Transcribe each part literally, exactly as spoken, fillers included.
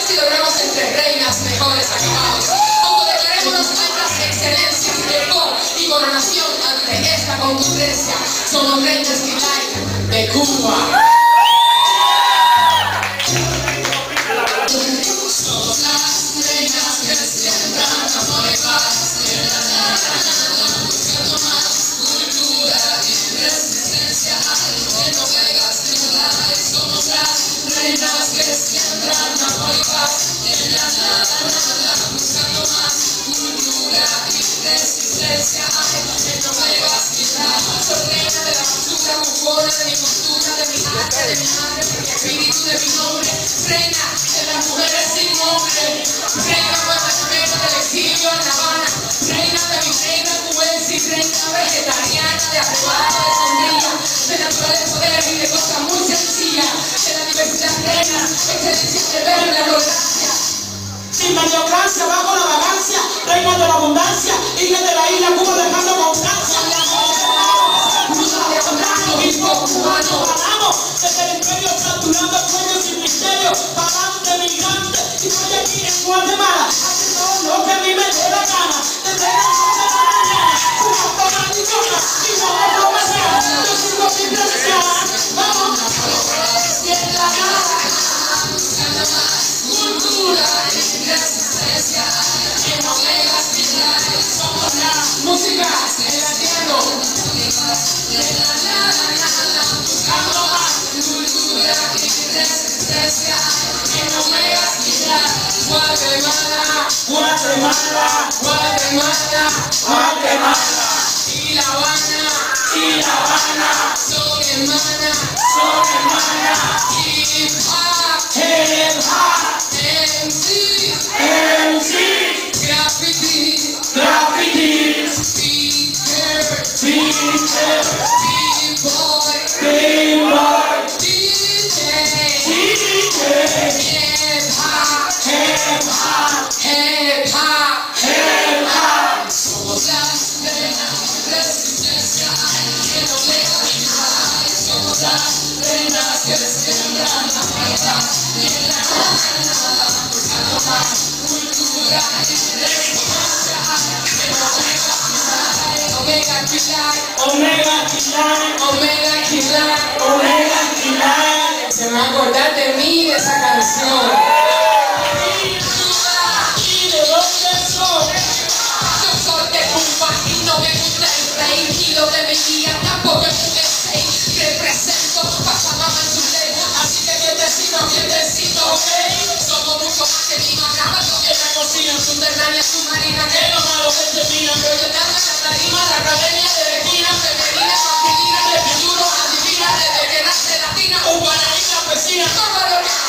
y logremos entre reinas mejores acabados. Autodeclarémonos nuestras excelencias de pop y coronación ante esta concurrencia. Somos reinas Kilay de Cuba. De mi cultura, de mi arte, de mi madre, de mi espíritu, de mi nombre, reina de las mujeres sin nombre, reina guatemala del exilio en La Habana, reina de mi reina cubensis, reina vegetariana de aprobada de sombrilla, de naturaleza de la vida, cosa muy sencilla, de la diversidad reina, excelencia de ver la tolerancia. Sin mediocracia, bajo la vagancia, reina de la abundancia, hija de la isla Cuba dejando constancia. Cubano, paramos desde el imperio fracturando el cuello sin misterio, paramos de migrantes y estoy aquí en Guatemala haciendo lo que a mí me dé la gana. Desde las once de la mañana, una toma de coca y no otro mañana, yo sigo sin presión. Vamos en la gana, buscando más cultura y resistencia. En Omegas Kilay somos la música, el latiendo. Buscando más cultura y resistencia. En Omegas Kilay, Guatemala, Guatemala, Guatemala, Guatemala. y La Habana, Y La Habana son hermanas, son hermanas. hip hop, Hip hop, M C, M C, graffiti, graffiti, speaker, teacher, b-boy, b-boy, D J, D J, hip hop, hip hop, hip hop, hip hop. somos las reinas de resistencia, que no me Kilay, somos las reinas que siembran la paz y en la gana, buscando más cultura y resistencia, que no me Kilay, Omega Kilay, Omega Kilay, Omega Kilay, Omega Kilay. se me va a acordar de mí de esa canción. ¿Y de dónde soy? Yo soy de Cuba y no me gusta el rey, y lo de mi guía tampoco es un essay. Represento Pachamama en su ley, así que vientecito, vientecito, ok. Somos mucho más que mi macabra, lo que la cocina subterránea, submarina, que lo malo que termina. Proyectando en la tarima, la academia de la esquina, femenina, masculina, de futuro, adivina, desde que nace latina, cubana y campesina, como lo que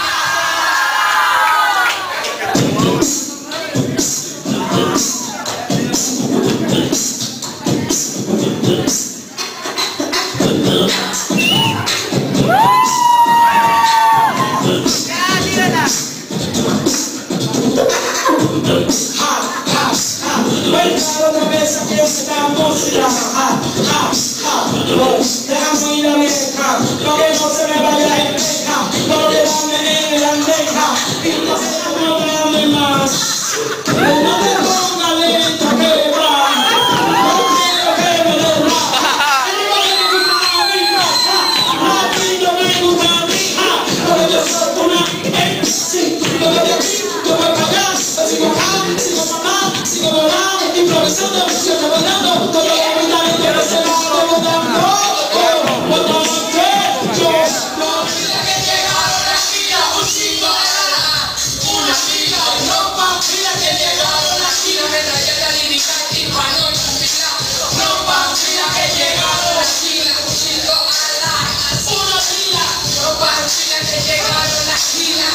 Otra vez aquí esta música, ja, ja, ja, déjame ir a vieja, no que no se me vaya el peja, no que dame en la andeja, y no se me programe más, no te ponga lenta que va, no quiero que me dé rap, a ti no me gusta a mí, porque yo soy una M C, yo voy aquí, yo voy para allá, sigo acá, sigo mamá, sigo volando. Improvisando, siempre bailando, todo lo que me da el que no se va votando. Votamos que yo. no olvida que llegaron aquí a un chico de la una fila de ropa, mira que llegaron aquí la metralleta lírica y pano y fila. Ropa, mira que llegaron aquí un chico a la una fila. Ropa, mira que llegaron aquí la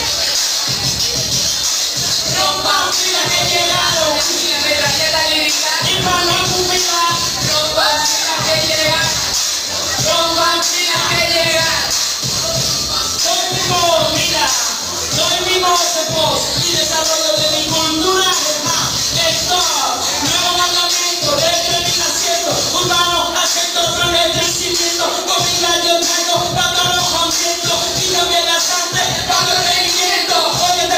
ropa, mira que llegaron aquí la metralleta lírica y pano y fila. Ropa, mira que llegaron. Ropa, mira que llegaron. Soy vivo, mira, soy vivo de voz y desarrollo de mi cultura. Esto, nuevo mandamiento, desde mi nacimiento, urbano, acento, plan de crecimiento, comida yo traigo, para todos los conciertos, y también la sangre, para el rendimiento. Oye,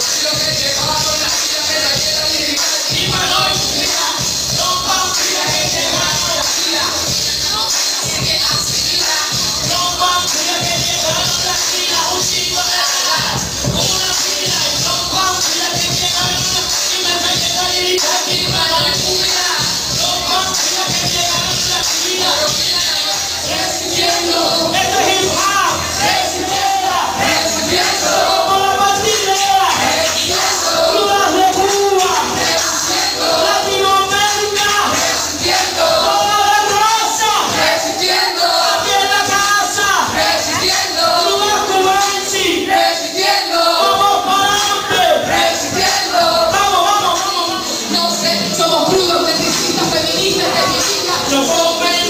lo que llegaba con la vida que la quiera dirigir encima no hay vida. Son vampiras que llegaron a la vida. Así que asimila. Son vampiras que llegaron a la vida. Un chico de verdad. Una vida. Y son vampiras que llegaron a la vida. Y me trae que la dirigir encima no hay vida. Son vampiras que llegaron a la vida. Resistiendo. Esto es hip hop. Resistiendo. Resistiendo. Como la bandera. Resistiendo. Crudas de Cuba. Resistiendo. Latinoamérica. Resistiendo. Toda la raza. Resistiendo. Aquí en la casa. Resistiendo. Crudas cubanci. Resistiendo. Vamos para adelante. Resistiendo. Vamos, vamos, vamos. No sé, somos crudos, feministas, feministas, feministas. Los hombres